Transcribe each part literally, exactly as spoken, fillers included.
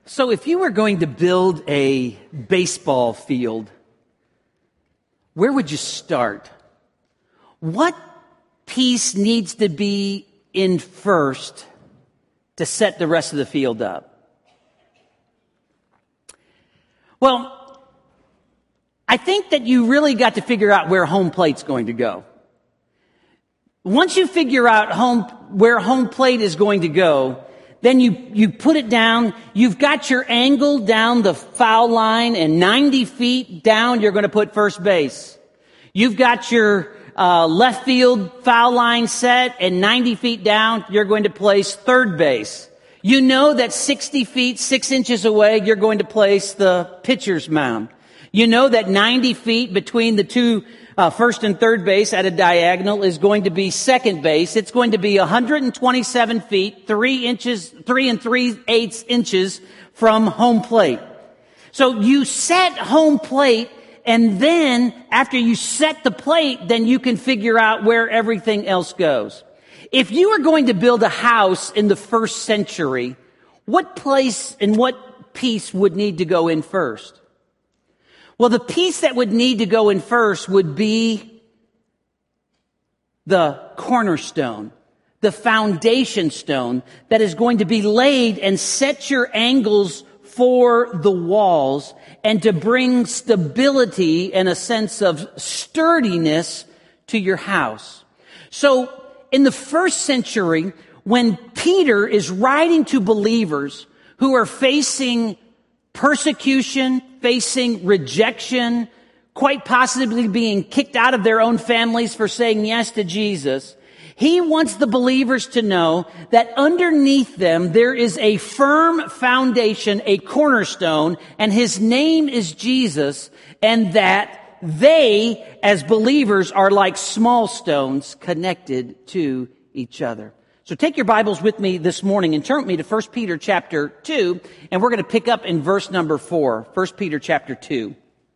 So if you were going to build a baseball field, where would you start? What piece needs to be in first to set the rest of the field up? Well, I think that you really got to figure out where home plate's going to go. Once you figure out home where home plate is going to go, then you, you put it down. You've got your angle down the foul line, and ninety feet down, you're going to put first base. You've got your uh, left field foul line set, and ninety feet down, you're going to place third base. You know that sixty feet, six inches away, you're going to place the pitcher's mound. You know that ninety feet between the two Uh, first and third base at a diagonal is going to be second base. It's going to be one hundred twenty-seven feet, three inches, three and three eighths inches from home plate. So you set home plate, and then after you set the plate, then you can figure out where everything else goes. If you were going to build a house in the first century, what place and what piece would need to go in first? Well, the piece that would need to go in first would be the cornerstone, the foundation stone that is going to be laid and set your angles for the walls and to bring stability and a sense of sturdiness to your house. So in the first century, when Peter is writing to believers who are facing persecution, facing rejection, quite possibly being kicked out of their own families for saying yes to Jesus, he wants the believers to know that underneath them there is a firm foundation, a cornerstone, and his name is Jesus, and that they, as believers, are like small stones connected to each other. So take your Bibles with me this morning and turn with me to First Peter chapter two, and we're going to pick up in verse number four. First Peter chapter two.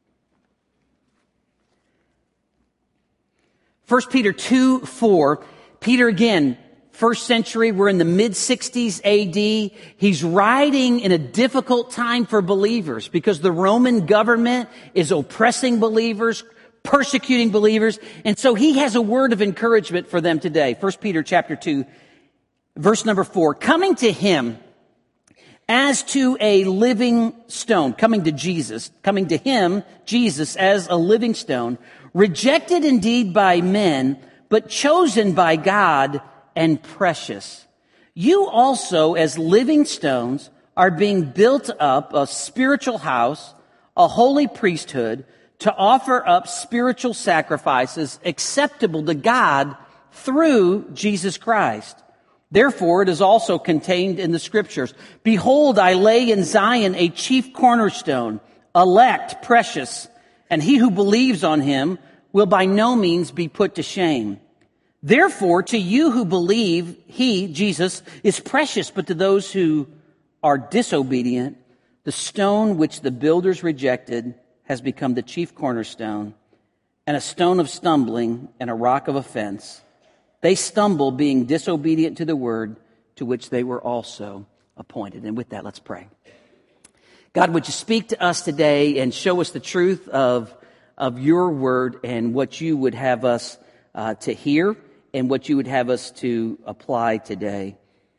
First Peter two, four. Peter again, first century, we're in the mid sixties A D. He's writing in a difficult time for believers because the Roman government is oppressing believers, persecuting believers, and so he has a word of encouragement for them today. First Peter chapter two. Verse number four, coming to him as to a living stone, coming to Jesus, coming to him, Jesus, as a living stone, rejected indeed by men, but chosen by God and precious. You also, as living stones, are being built up a spiritual house, a holy priesthood, to offer up spiritual sacrifices acceptable to God through Jesus Christ. Therefore, it is also contained in the Scriptures. Behold, I lay in Zion a chief cornerstone, elect, precious, and he who believes on him will by no means be put to shame. Therefore, to you who believe, he, Jesus, is precious, but to those who are disobedient, the stone which the builders rejected has become the chief cornerstone, and a stone of stumbling and a rock of offense. They stumble, being disobedient to the word to which they were also appointed. And with that, let's pray. God, would you speak to us today and show us the truth of, of your word and what you would have us uh, to hear and what you would have us to apply today.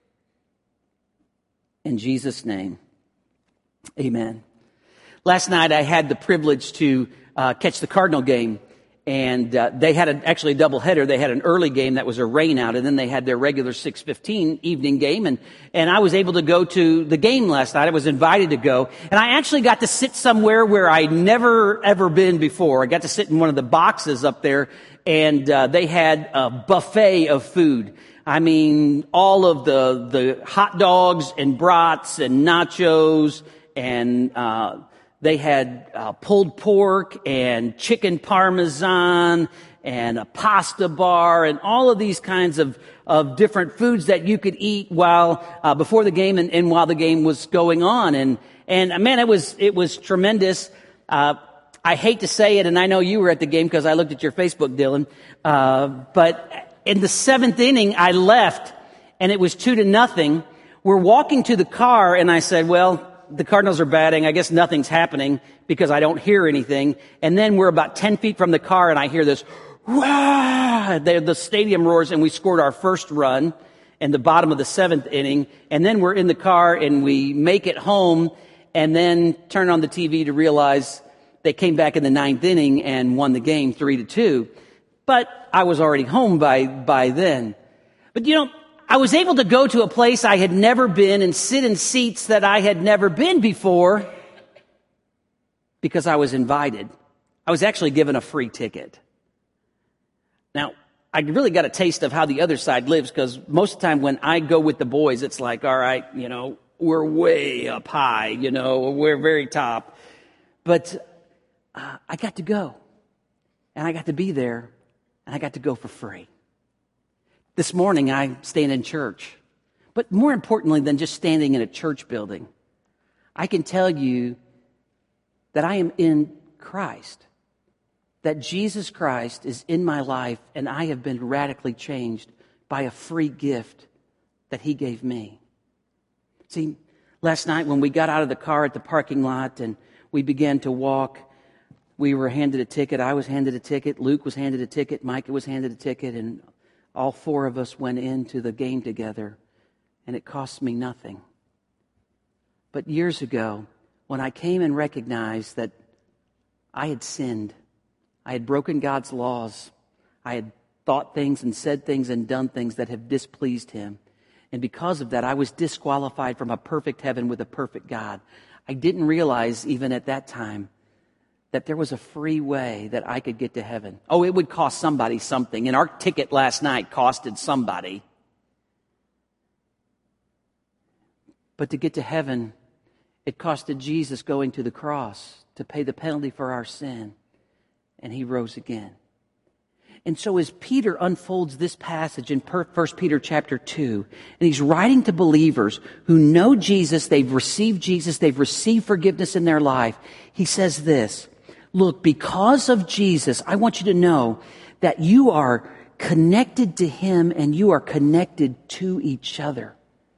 In Jesus' name, amen. Last night, I had the privilege to uh, catch the Cardinal game. And uh, they had a, actually a doubleheader. They had an early game that was a rain out, and then they had their regular six fifteen evening game. And, and I was able to go to the game last night. I was invited to go. And I actually got to sit somewhere where I'd never, ever been before. I got to sit in one of the boxes up there, and uh, they had a buffet of food. I mean, all of the, the hot dogs and brats and nachos and uh They had uh, pulled pork and chicken parmesan and a pasta bar and all of these kinds of, of different foods that you could eat while uh, before the game and, and while the game was going on. And and man, it was it was tremendous. Uh, I hate to say it, and I know you were at the game because I looked at your Facebook, Dylan. Uh, but in the seventh inning, I left, and it was two to nothing. We're walking to the car, and I said, "Well, the Cardinals are batting. I guess nothing's happening because I don't hear anything. And then we're about ten feet from the car and I hear this, wah! The, the stadium roars and we scored our first run in the bottom of the seventh inning. And then we're in the car and we make it home and then turn on the T V to realize they came back in the ninth inning and won the game three to two. But I was already home by, by then. But you know, I was able to go to a place I had never been and sit in seats that I had never been before because I was invited. I was actually given a free ticket. Now, I really got a taste of how the other side lives because most of the time when I go with the boys, it's like, all right, you know, we're way up high, you know, we're very top. But uh, I got to go and I got to be there and I got to go for free. This morning, I'm staying in church. But more importantly than just standing in a church building, I can tell you that I am in Christ, that Jesus Christ is in my life, and I have been radically changed by a free gift that He gave me. See, last night when we got out of the car at the parking lot and we began to walk, we were handed a ticket. I was handed a ticket. Luke was handed a ticket. Micah was handed a ticket, and all four of us went into the game together, and it cost me nothing. But years ago, when I came and recognized that I had sinned, I had broken God's laws, I had thought things and said things and done things that have displeased Him, and because of that, I was disqualified from a perfect heaven with a perfect God. I didn't realize even at that time that there was a free way that I could get to heaven. Oh, it would cost somebody something. And our ticket last night costed somebody. But to get to heaven, it costed Jesus going to the cross to pay the penalty for our sin. And He rose again. And so as Peter unfolds this passage in First Peter chapter two, and he's writing to believers who know Jesus, they've received Jesus, they've received forgiveness in their life, he says this, look, because of Jesus, I want you to know that you are connected to Him and you are connected to each other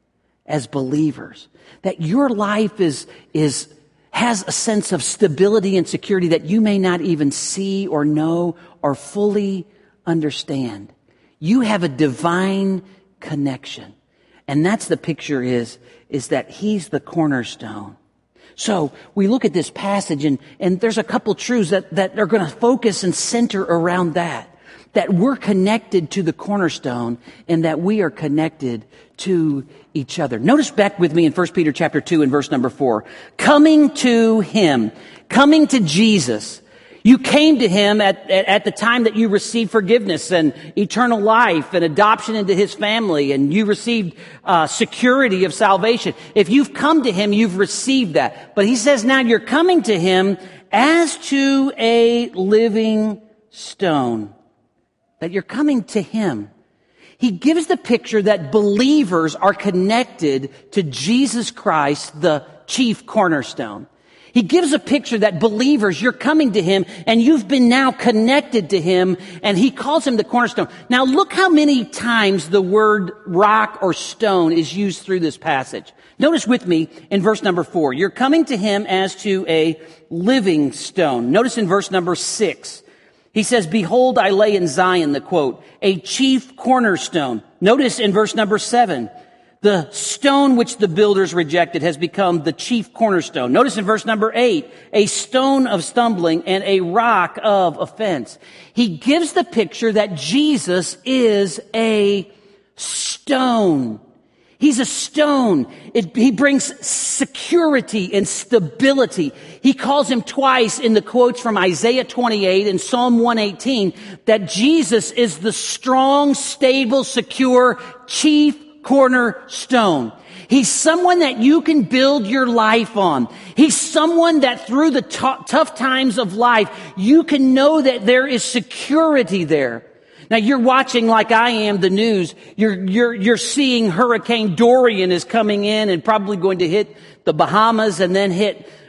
as believers. That your life is, is, has a sense of stability and security that you may not even see or know or fully understand. You have a divine connection. And that's the picture is, is that He's the cornerstone. So we look at this passage and, and there's a couple truths that, that are going to focus and center around that. That we're connected to the cornerstone and that we are connected to each other. Notice back with me in First Peter chapter two and verse number four. Coming to Him, coming to Jesus. You came to Him at, at, at the time that you received forgiveness and eternal life and adoption into His family, and you received uh, security of salvation. If you've come to Him, you've received that. But He says now you're coming to Him as to a living stone. That you're coming to Him. He gives the picture that believers are connected to Jesus Christ, the chief cornerstone. He gives a picture that believers, you're coming to Him and you've been now connected to Him, and He calls Him the cornerstone. Now look how many times the word rock or stone is used through this passage. Notice with me in verse number four, you're coming to Him as to a living stone. Notice in verse number six, He says, behold, I lay in Zion, the quote, a chief cornerstone. Notice in verse number seven, the stone which the builders rejected has become the chief cornerstone. Notice in verse number eight, a stone of stumbling and a rock of offense. He gives the picture that Jesus is a stone. He's a stone. It, he brings security and stability. He calls Him twice in the quotes from Isaiah twenty-eight and Psalm one eighteen that Jesus is the strong, stable, secure, chief cornerstone. He's someone that you can build your life on. He's someone that through the t- tough times of life, you can know that there is security there. Now you're watching like I am the news. You're, you're, you're seeing Hurricane Dorian is coming in and probably going to hit the Bahamas and then hit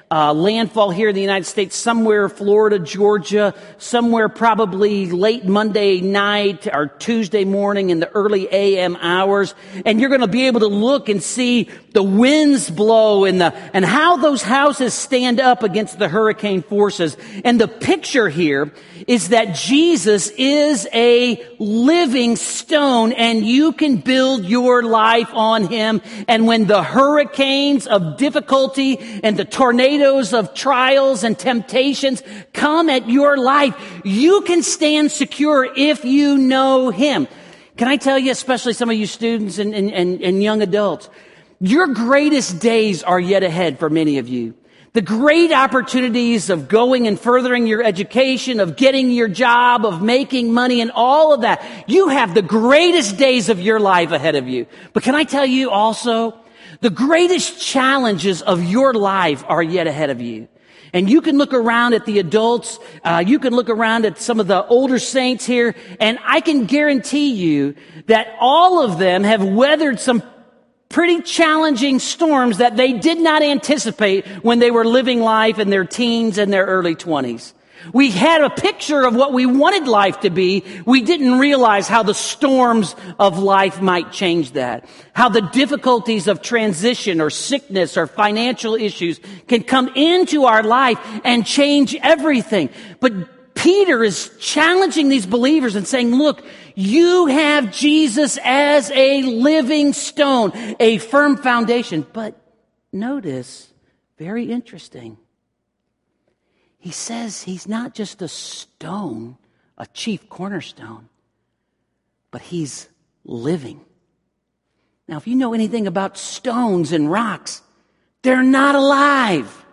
uh, landfall here in the United States, somewhere Florida, Georgia, somewhere probably late Monday night or Tuesday morning in the early A M hours. And you're going to be able to look and see the winds blow and the, and how those houses stand up against the hurricane forces. And the picture here is that Jesus is a living stone and you can build your life on him. And when the hurricanes of difficulty and the tornadoes of trials and temptations come at your life, you can stand secure if you know him. Can I tell you, especially some of you students and, and, and, and young adults, your greatest days are yet ahead for many of you. The great opportunities of going and furthering your education, of getting your job, of making money and all of that. You have the greatest days of your life ahead of you. But can I tell you also, the greatest challenges of your life are yet ahead of you. And you can look around at the adults, uh, you can look around at some of the older saints here, and I can guarantee you that all of them have weathered some pretty challenging storms that they did not anticipate when they were living life in their teens and their early twenties. We had a picture of what we wanted life to be. We didn't realize how the storms of life might change that. How the difficulties of transition or sickness or financial issues can come into our life and change everything. But Peter is challenging these believers and saying, look, you have Jesus as a living stone, a firm foundation. But notice, very interesting, he says he's not just a stone, a chief cornerstone, but he's living. Now, if you know anything about stones and rocks, they're not alive.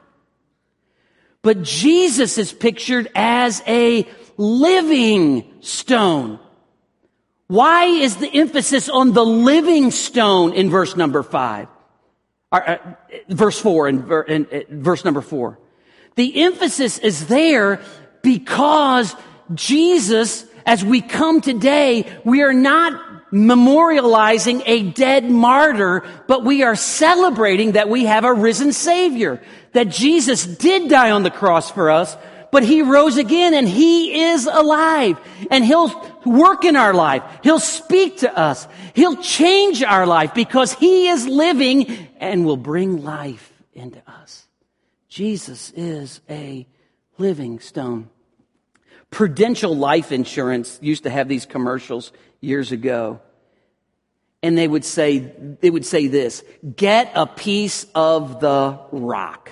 But Jesus is pictured as a living stone. Why is the emphasis on the living stone in verse number five? Or, uh, verse four and, and uh, verse number four. The emphasis is there because Jesus, as we come today, we are not memorializing a dead martyr, but we are celebrating that we have a risen Savior, that Jesus did die on the cross for us, but he rose again and he is alive and he'll work in our life. He'll speak to us. He'll change our life because he is living and will bring life into us. Jesus is a living stone. Prudential Life Insurance used to have these commercials years ago. And they would say, they would say this, get a piece of the rock.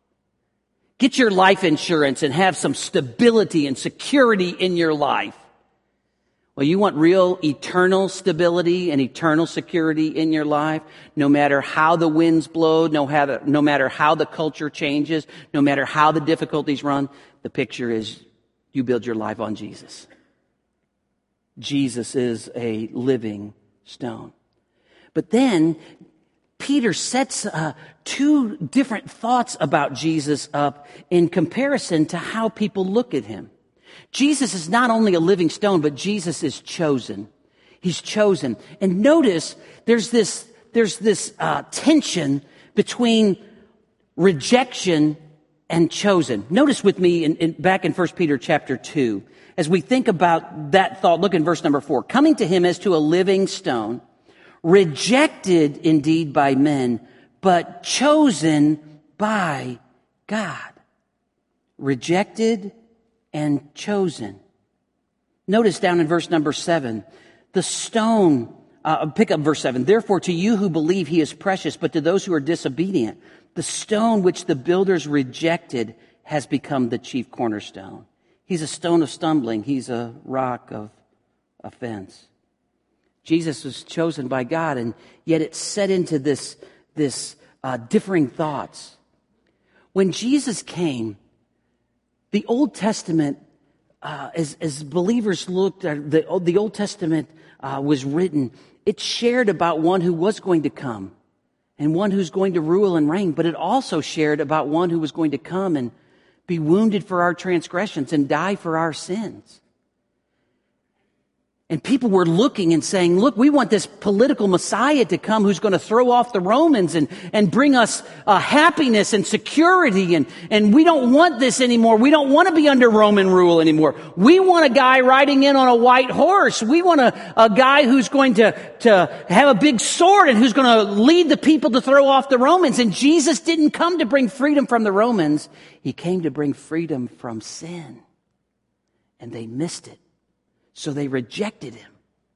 Get your life insurance and have some stability and security in your life. Well, you want real eternal stability and eternal security in your life, no matter how the winds blow, no, how, no matter how the culture changes, no matter how the difficulties run, the picture is you build your life on Jesus. Jesus is a living stone. But then Peter sets uh, two different thoughts about Jesus up in comparison to how people look at him. Jesus is not only a living stone, but Jesus is chosen. He's chosen. And notice there's this, there's this uh, tension between rejection and chosen. Notice with me in, in, back in First Peter chapter two, as we think about that thought, look in verse number four. Coming to him as to a living stone, rejected indeed by men, but chosen by God. Rejected and chosen. Notice down in verse number seven, the stone, uh, pick up verse seven. Therefore to you who believe he is precious, but to those who are disobedient, the stone which the builders rejected has become the chief cornerstone. He's a stone of stumbling. He's a rock of offense. Jesus was chosen by God, and yet it's set into this, this uh, differing thoughts. When Jesus came, the Old Testament, uh, as, as believers looked at the, the Old Testament uh, was written, it shared about one who was going to come and one who's going to rule and reign, but it also shared about one who was going to come and be wounded for our transgressions and die for our sins. And people were looking and saying, look, we want this political Messiah to come who's going to throw off the Romans and, and bring us uh, happiness and security. And, and we don't want this anymore. We don't want to be under Roman rule anymore. We want a guy riding in on a white horse. We want a, a guy who's going to, to have a big sword and who's going to lead the people to throw off the Romans. And Jesus didn't come to bring freedom from the Romans. He came to bring freedom from sin. And they missed it. So they rejected him.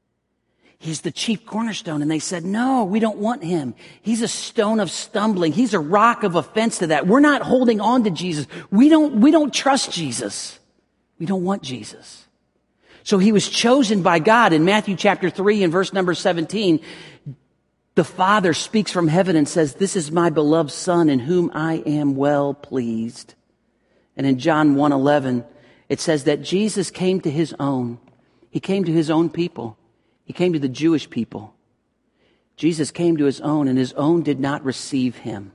He's the chief cornerstone. And they said, no, we don't want him. He's a stone of stumbling. He's a rock of offense to that. We're not holding on to Jesus. We don't, we don't trust Jesus. We don't want Jesus. So he was chosen by God. In Matthew chapter three and verse number seventeen, the Father speaks from heaven and says, this is my beloved Son in whom I am well pleased. And in John one eleven, it says that Jesus came to his own. He came to his own people. He came to the Jewish people. Jesus came to his own, and his own did not receive him.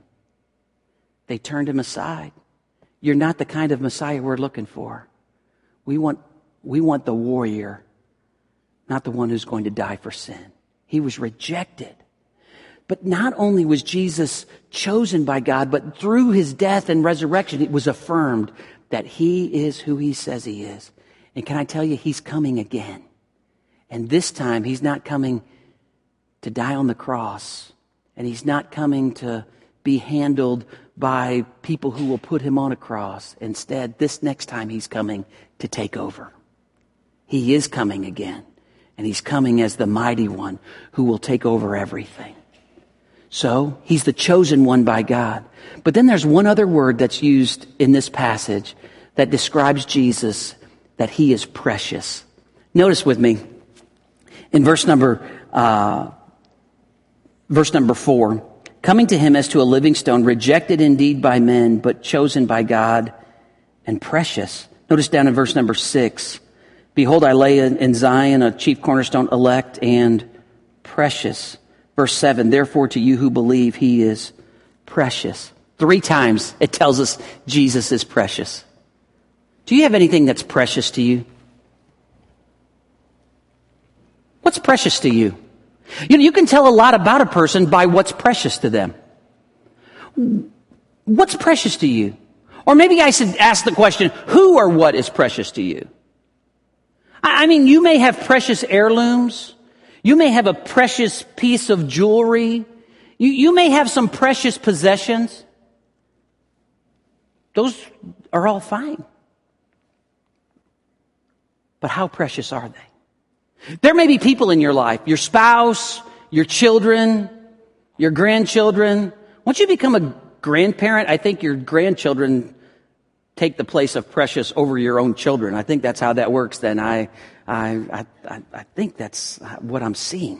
They turned him aside. You're not the kind of Messiah we're looking for. We want, we want the warrior, not the one who's going to die for sin. He was rejected. But not only was Jesus chosen by God, but through his death and resurrection, it was affirmed that he is who he says he is. And can I tell you, he's coming again. And this time, he's not coming to die on the cross. And he's not coming to be handled by people who will put him on a cross. Instead, this next time, he's coming to take over. He is coming again. And he's coming as the mighty one who will take over everything. So, he's the chosen one by God. But then there's one other word that's used in this passage that describes Jesus, that he is precious. Notice with me, in verse number, uh, verse number four, coming to him as to a living stone, rejected indeed by men, but chosen by God and precious. Notice down in verse number six, behold, I lay in Zion a chief cornerstone, elect and precious. Verse seven, therefore to you who believe, he is precious. Three times it tells us Jesus is precious. Do you have anything that's precious to you? What's precious to you? You know, you can tell a lot about a person by what's precious to them. What's precious to you? Or maybe I should ask the question, who or what is precious to you? I mean, you may have precious heirlooms. You may have a precious piece of jewelry. You, you may have some precious possessions. Those are all fine. But how precious are they? There may be people in your life, your spouse, your children, your grandchildren. Once you become a grandparent, I think your grandchildren take the place of precious over your own children. I think that's how that works then. I, I, I, I think that's what I'm seeing.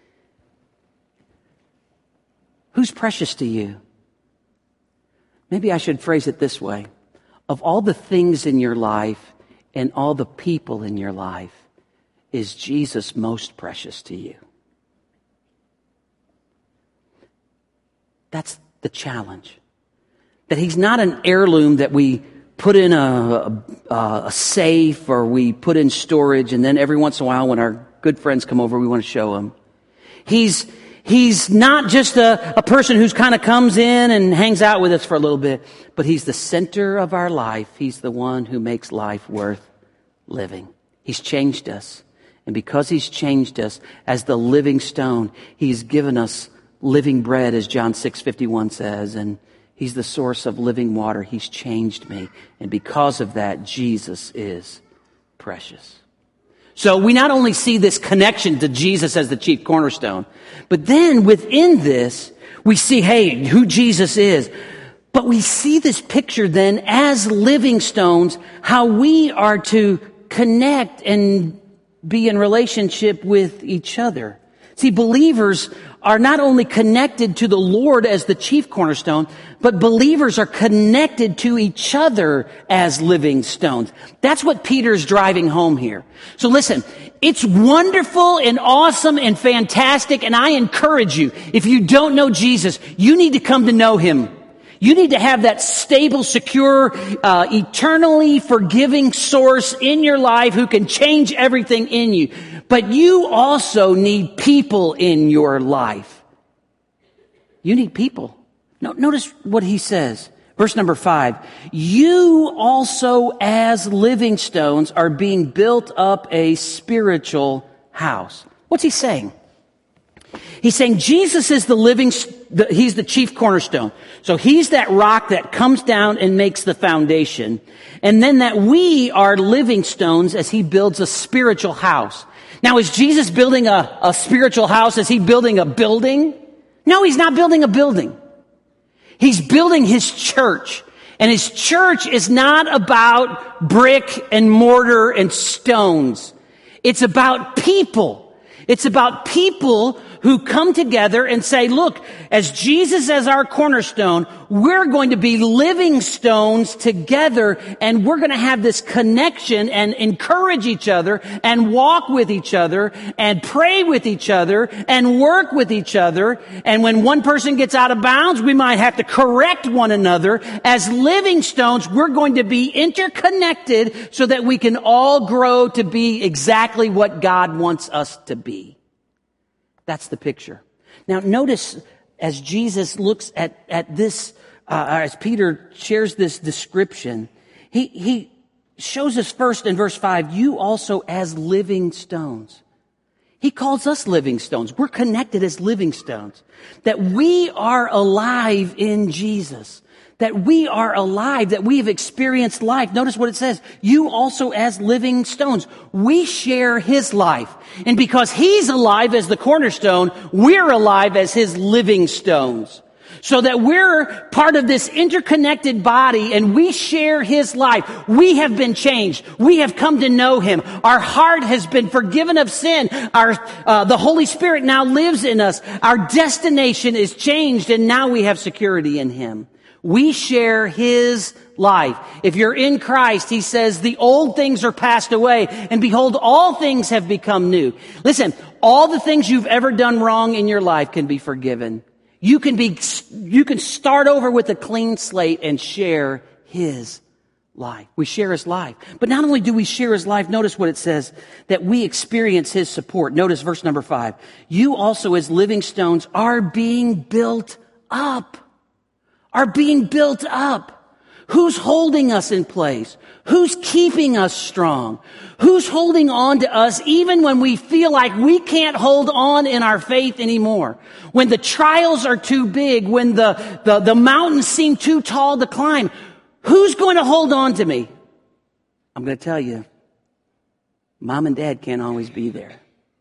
Who's precious to you? Maybe I should phrase it this way. Of all the things in your life and all the people in your life, is Jesus most precious to you? That's the challenge. That he's not an heirloom that we put in a, a, a safe or we put in storage, and then every once in a while when our good friends come over, we want to show him. He's He's not just a, a person who's kind of comes in and hangs out with us for a little bit, but he's the center of our life. He's the one who makes life worth living. He's changed us. And because he's changed us as the living stone, he's given us living bread, as John six fifty-one says, and he's the source of living water. He's changed me. And because of that, Jesus is precious. So we not only see this connection to Jesus as the chief cornerstone, but then within this, we see, hey, who Jesus is. But we see this picture then as living stones, how we are to connect and be in relationship with each other. See, believers are not only connected to the Lord as the chief cornerstone, but believers are connected to each other as living stones. That's what Peter's driving home here. So listen, it's wonderful and awesome and fantastic, and I encourage you, if you don't know Jesus, you need to come to know him. You need to have that stable, secure, uh, eternally forgiving source in your life who can change everything in you. But you also need people in your life. You need people. No, notice what he says. Verse number five. You also as living stones are being built up a spiritual house. What's he saying? He's saying Jesus is the living, he's the chief cornerstone. So he's that rock that comes down and makes the foundation. And then that we are living stones as he builds a spiritual house. Now, is Jesus building a, a spiritual house? Is he building a building? No, he's not building a building. He's building his church. And his church is not about brick and mortar and stones. It's about people. It's about people who come together and say, look, as Jesus as our cornerstone, we're going to be living stones together, and we're going to have this connection and encourage each other and walk with each other and pray with each other and work with each other. And when one person gets out of bounds, we might have to correct one another. As living stones, we're going to be interconnected so that we can all grow to be exactly what God wants us to be. That's the picture. Now, notice as Jesus looks at, at this, uh, as Peter shares this description, he, he shows us first in verse five, you also as living stones. He calls us living stones. We're connected as living stones. That we are alive in Jesus. That we are alive, that we have experienced life. Notice what it says. You also as living stones. We share his life. And because he's alive as the cornerstone, we're alive as his living stones. So that we're part of this interconnected body and we share his life. We have been changed. We have come to know him. Our heart has been forgiven of sin. Our, uh, the Holy Spirit now lives in us. Our destination is changed and now we have security in him. We share his life. If you're in Christ, he says, the old things are passed away, and behold, all things have become new. Listen, all the things you've ever done wrong in your life can be forgiven. You can be, you can start over with a clean slate and share his life. We share his life. But not only do we share his life, notice what it says, that we experience his support. Notice verse number five. You also as living stones are being built up. Are being built up. Who's holding us in place? Who's keeping us strong? Who's holding on to us even when we feel like we can't hold on in our faith anymore? When the trials are too big, when the, the, the mountains seem too tall to climb, who's going to hold on to me? I'm going to tell you, mom and dad can't always be there.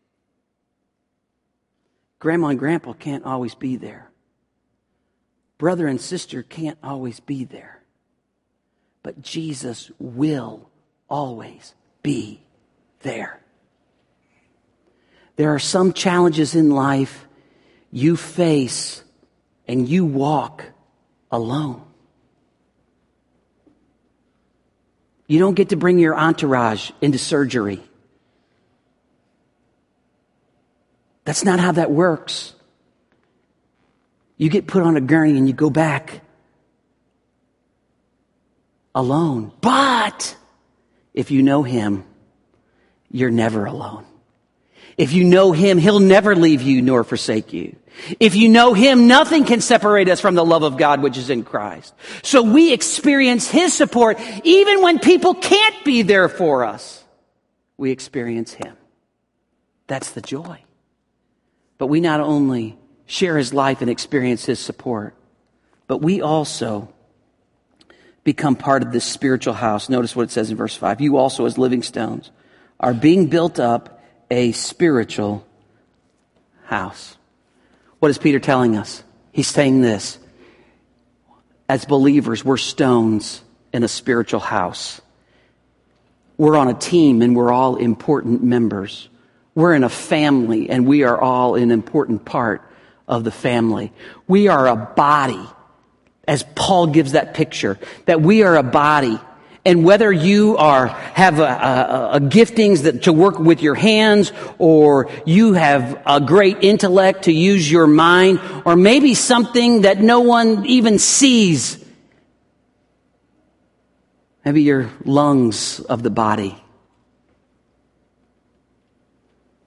Grandma and grandpa can't always be there. Brother and sister can't always be there. But Jesus will always be there. There are some challenges in life you face and you walk alone. You don't get to bring your entourage into surgery. That's not how that works. You get put on a gurney and you go back alone. But if you know him, you're never alone. If you know him, he'll never leave you nor forsake you. If you know him, nothing can separate us from the love of God which is in Christ. So we experience his support even when people can't be there for us. We experience him. That's the joy. But we not only share his life and experience his support, but we also become part of this spiritual house. Notice what it says in verse five. You also as living stones are being built up a spiritual house. What is Peter telling us? He's saying this. As believers, we're stones in a spiritual house. We're on a team and we're all important members. We're in a family and we are all an important part of the family. We are a body, as Paul gives that picture, that we are a body. And whether you are have a, a, a giftings that to work with your hands, or you have a great intellect to use your mind, or maybe something that no one even sees, maybe your lungs of the body.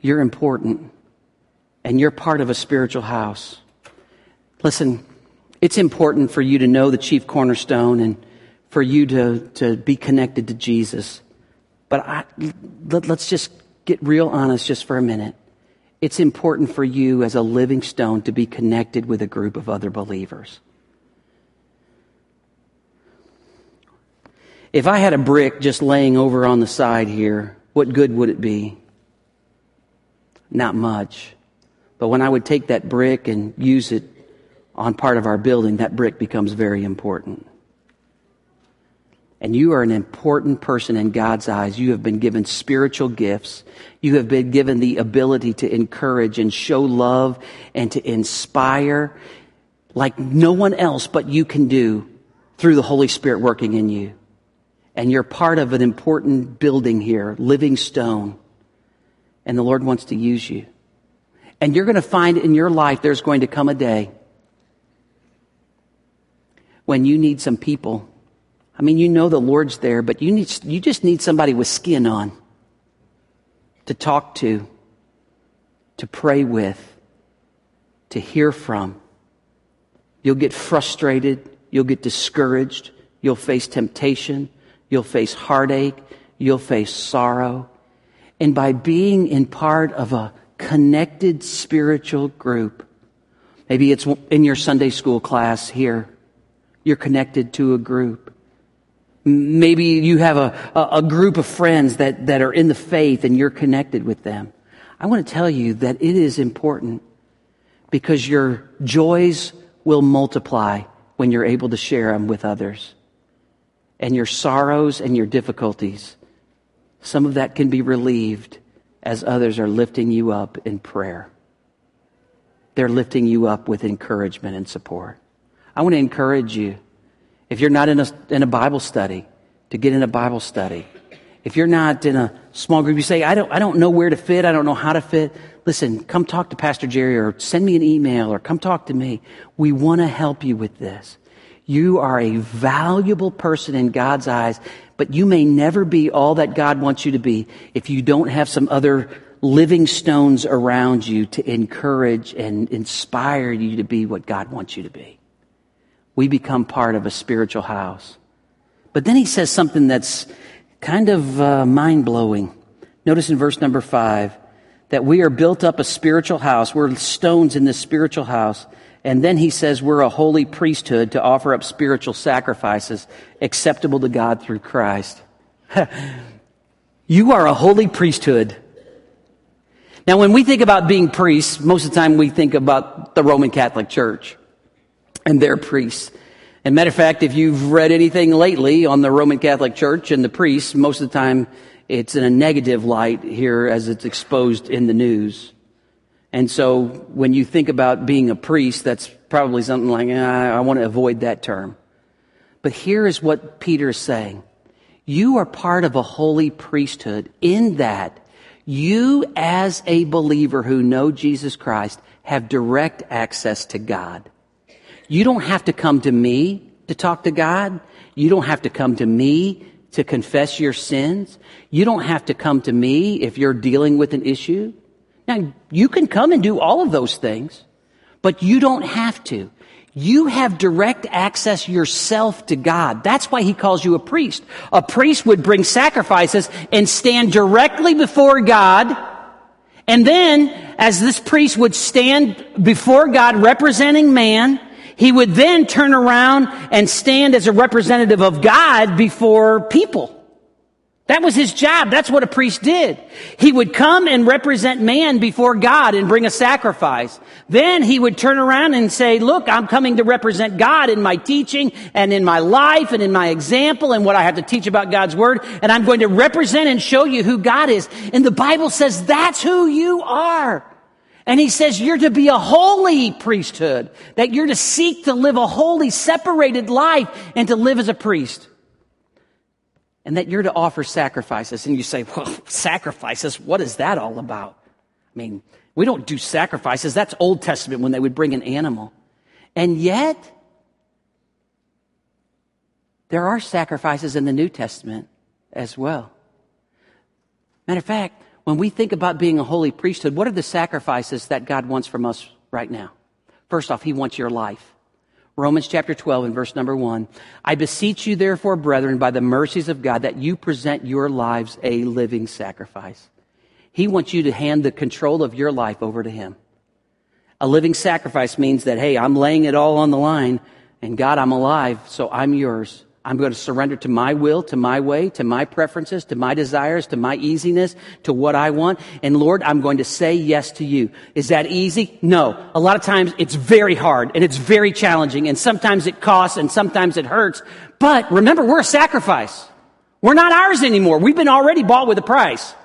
You're important, and you're part of a spiritual house. Listen, it's important for you to know the chief cornerstone and for you to, to be connected to Jesus. But I, let, let's just get real honest just for a minute. It's important for you as a living stone to be connected with a group of other believers. If I had a brick just laying over on the side here, what good would it be? Not much. But when I would take that brick and use it on part of our building, that brick becomes very important. And you are an important person in God's eyes. You have been given spiritual gifts. You have been given the ability to encourage and show love and to inspire like no one else but you can do through the Holy Spirit working in you. And you're part of an important building here, Living Stone. And the Lord wants to use you. And you're going to find in your life there's going to come a day when you need some people. I mean, you know the Lord's there, but you need you just need somebody with skin on to talk to, to pray with, to hear from. You'll get frustrated. You'll get discouraged. You'll face temptation. You'll face heartache. You'll face sorrow. And by being in part of a connected spiritual group, maybe it's in your Sunday school class here, you're connected to a group. Maybe you have a, a, a group of friends that, that are in the faith and you're connected with them. I want to tell you that it is important because your joys will multiply when you're able to share them with others. And your sorrows and your difficulties, some of that can be relieved as others are lifting you up in prayer. They're lifting you up with encouragement and support. I want to encourage you, if you're not in a, in a Bible study, to get in a Bible study. If you're not in a small group, you say, I don't, I don't know where to fit, I don't know how to fit. Listen, come talk to Pastor Jerry or send me an email or come talk to me. We want to help you with this. You are a valuable person in God's eyes, but you may never be all that God wants you to be if you don't have some other living stones around you to encourage and inspire you to be what God wants you to be. We become part of a spiritual house. But then he says something that's kind of uh, mind-blowing. Notice in verse number five that we are built up a spiritual house. We're stones in this spiritual house. And then he says we're a holy priesthood to offer up spiritual sacrifices acceptable to God through Christ. You are a holy priesthood. Now, when we think about being priests, most of the time we think about the Roman Catholic Church and their priests. And matter of fact, if you've read anything lately on the Roman Catholic Church and the priests, most of the time it's in a negative light here as it's exposed in the news. And so when you think about being a priest, that's probably something like, ah, I want to avoid that term. But here is what Peter is saying. You are part of a holy priesthood in that you as a believer who know Jesus Christ have direct access to God. You don't have to come to me to talk to God. You don't have to come to me to confess your sins. You don't have to come to me if you're dealing with an issue. Now, you can come and do all of those things, but you don't have to. You have direct access yourself to God. That's why he calls you a priest. A priest would bring sacrifices and stand directly before God. And then, as this priest would stand before God representing man, he would then turn around and stand as a representative of God before people. That was his job. That's what a priest did. He would come and represent man before God and bring a sacrifice. Then he would turn around and say, look, I'm coming to represent God in my teaching and in my life and in my example and what I have to teach about God's word. And I'm going to represent and show you who God is. And the Bible says that's who you are. And he says you're to be a holy priesthood, that you're to seek to live a holy, separated life and to live as a priest. And that you're to offer sacrifices. And you say, well, sacrifices, what is that all about? I mean, we don't do sacrifices. That's Old Testament when they would bring an animal. And yet, there are sacrifices in the New Testament as well. Matter of fact, when we think about being a holy priesthood, what are the sacrifices that God wants from us right now? First off, he wants your life. Romans chapter twelve and verse number one. I beseech you therefore, brethren, by the mercies of God, that you present your lives a living sacrifice. He wants you to hand the control of your life over to him. A living sacrifice means that, hey, I'm laying it all on the line, and God, I'm alive, so I'm yours. I'm going to surrender to my will, to my way, to my preferences, to my desires, to my easiness, to what I want. And Lord, I'm going to say yes to you. Is that easy? No. A lot of times it's very hard and it's very challenging, and sometimes it costs and sometimes it hurts. But remember, we're a sacrifice. We're not ours anymore. We've been already bought with a price.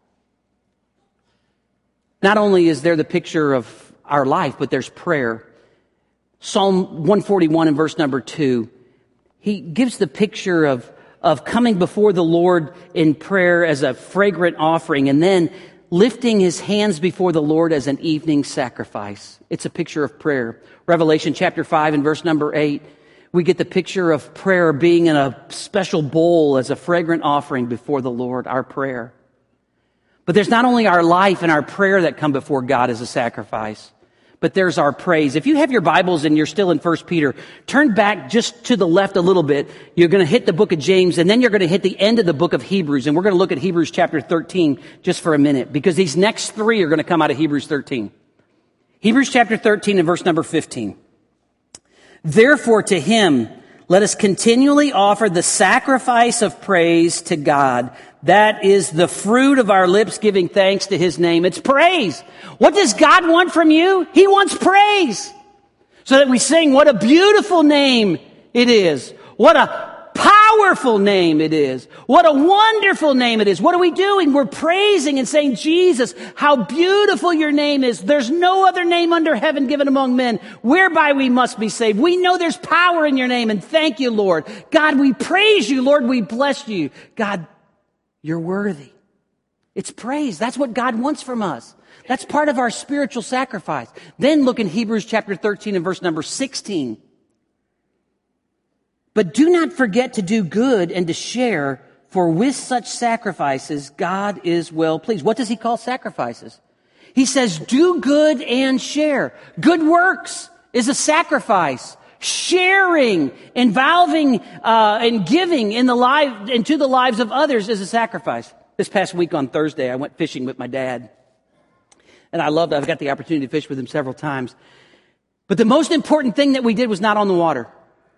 Not only is there the picture of our life, but there's prayer. Psalm one forty-one and verse number two. He gives the picture of, of coming before the Lord in prayer as a fragrant offering and then lifting his hands before the Lord as an evening sacrifice. It's a picture of prayer. Revelation chapter five and verse number eight, we get the picture of prayer being in a special bowl as a fragrant offering before the Lord, our prayer. But there's not only our life and our prayer that come before God as a sacrifice, but there's our praise. If you have your Bibles and you're still in First Peter, turn back just to the left a little bit. You're going to hit the book of James, and then you're going to hit the end of the book of Hebrews. And we're going to look at Hebrews chapter thirteen just for a minute, because these next three are going to come out of Hebrews thirteen. Hebrews chapter thirteen and verse number fifteen. Therefore to him let us continually offer the sacrifice of praise to God. That is the fruit of our lips, giving thanks to his name. It's praise. What does God want from you? He wants praise. So that we sing, what a beautiful name it is. What a powerful name it is. What a wonderful name it is. What are we doing? We're praising and saying, Jesus, how beautiful your name is. There's no other name under heaven given among men whereby we must be saved. We know there's power in your name, and thank you, Lord. God, we praise you. Lord, we bless you. God, you're worthy. It's praise. That's what God wants from us. That's part of our spiritual sacrifice. Then look in Hebrews chapter thirteen and verse number sixteen. But do not forget to do good and to share, for with such sacrifices God is well pleased. What does he call sacrifices? He says, do good and share. Good works is a sacrifice. Sharing, involving, uh, and giving in the life, into the lives of others is a sacrifice. This past week on Thursday, I went fishing with my dad. And I loved it. I've got the opportunity to fish with him several times. But the most important thing that we did was not on the water.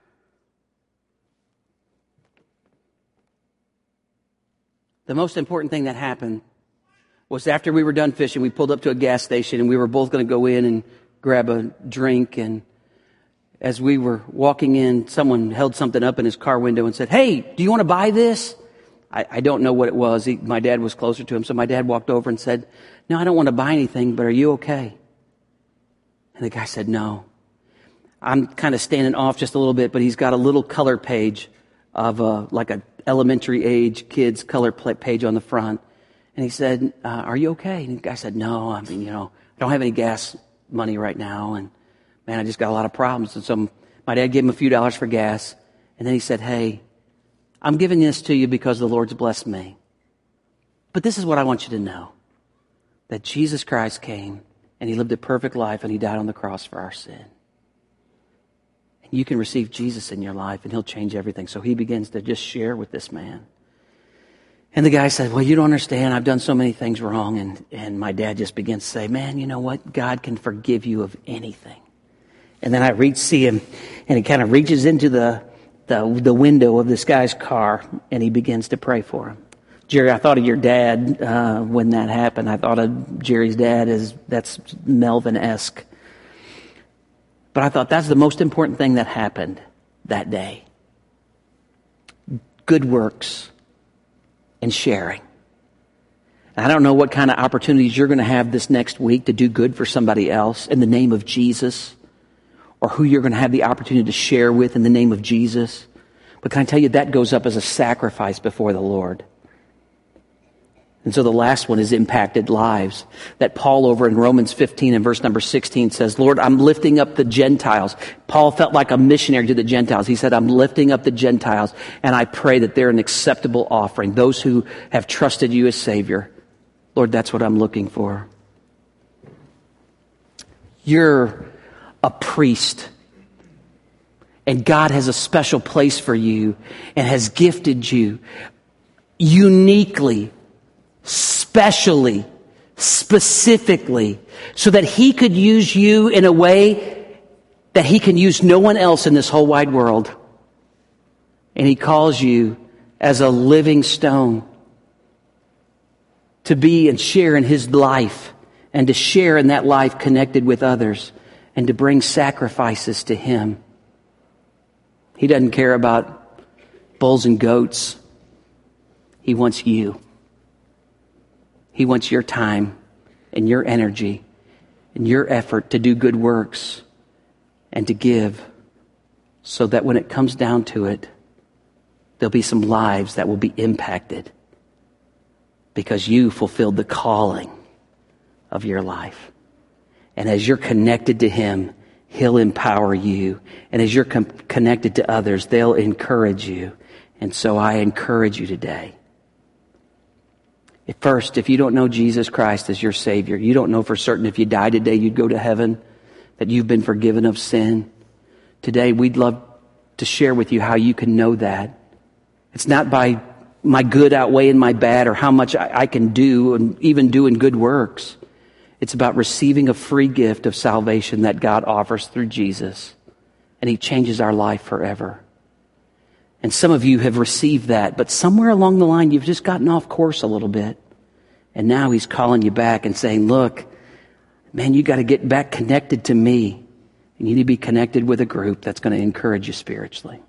The most important thing that happened was after we were done fishing, we pulled up to a gas station and we were both going to go in and grab a drink. And as we were walking in, someone held something up in his car window and said, hey, do you want to buy this? I, I don't know what it was. He, my dad was closer to him. So my dad walked over and said, no, I don't want to buy anything, but are you okay? And the guy said, no. I'm kind of standing off just a little bit, but he's got a little color page of a, like a elementary age kids color page on the front. And he said, uh, are you okay? And the guy said, no, I mean, you know, I don't have any gas money right now. And man, I just got a lot of problems. And so my dad gave him a few dollars for gas. And then he said, hey, I'm giving this to you because the Lord's blessed me. But this is what I want you to know, that Jesus Christ came and he lived a perfect life and he died on the cross for our sin. And you can receive Jesus in your life and he'll change everything. So he begins to just share with this man. And the guy said, well, you don't understand. I've done so many things wrong. And, and my dad just begins to say, man, you know what? God can forgive you of anything. And then I reach, see him, and he kind of reaches into the, the, the window of this guy's car and he begins to pray for him. Jerry, I thought of your dad uh, when that happened. I thought of Jerry's dad as that's Melvin-esque. But I thought that's the most important thing that happened that day. Good works and sharing. I don't know what kind of opportunities you're going to have this next week to do good for somebody else in the name of Jesus, or who you're going to have the opportunity to share with in the name of Jesus. But can I tell you, that goes up as a sacrifice before the Lord. And so the last one is impacted lives. That Paul over in Romans fifteen and verse number sixteen says, Lord, I'm lifting up the Gentiles. Paul felt like a missionary to the Gentiles. He said, I'm lifting up the Gentiles, and I pray that they're an acceptable offering. Those who have trusted you as Savior. Lord, that's what I'm looking for. You're a priest. And God has a special place for you and has gifted you uniquely, specially, specifically, so that He could use you in a way that He can use no one else in this whole wide world. And He calls you as a living stone to be and share in His life, and to share in that life connected with others, and to bring sacrifices to Him. He doesn't care about bulls and goats. He wants you. He wants your time and your energy and your effort to do good works and to give, so that when it comes down to it, there'll be some lives that will be impacted because you fulfilled the calling of your life. And as you're connected to Him, He'll empower you. And as you're com- connected to others, they'll encourage you. And so I encourage you today. At first, if you don't know Jesus Christ as your Savior, you don't know for certain if you die today you'd go to heaven, that you've been forgiven of sin. Today, we'd love to share with you how you can know that. It's not by my good outweighing my bad or how much I, I can do and even doing good works. It's about receiving a free gift of salvation that God offers through Jesus. And He changes our life forever. And some of you have received that, but somewhere along the line you've just gotten off course a little bit. And now He's calling you back and saying, look, man, you got to get back connected to me. You need to be connected with a group that's going to encourage you spiritually.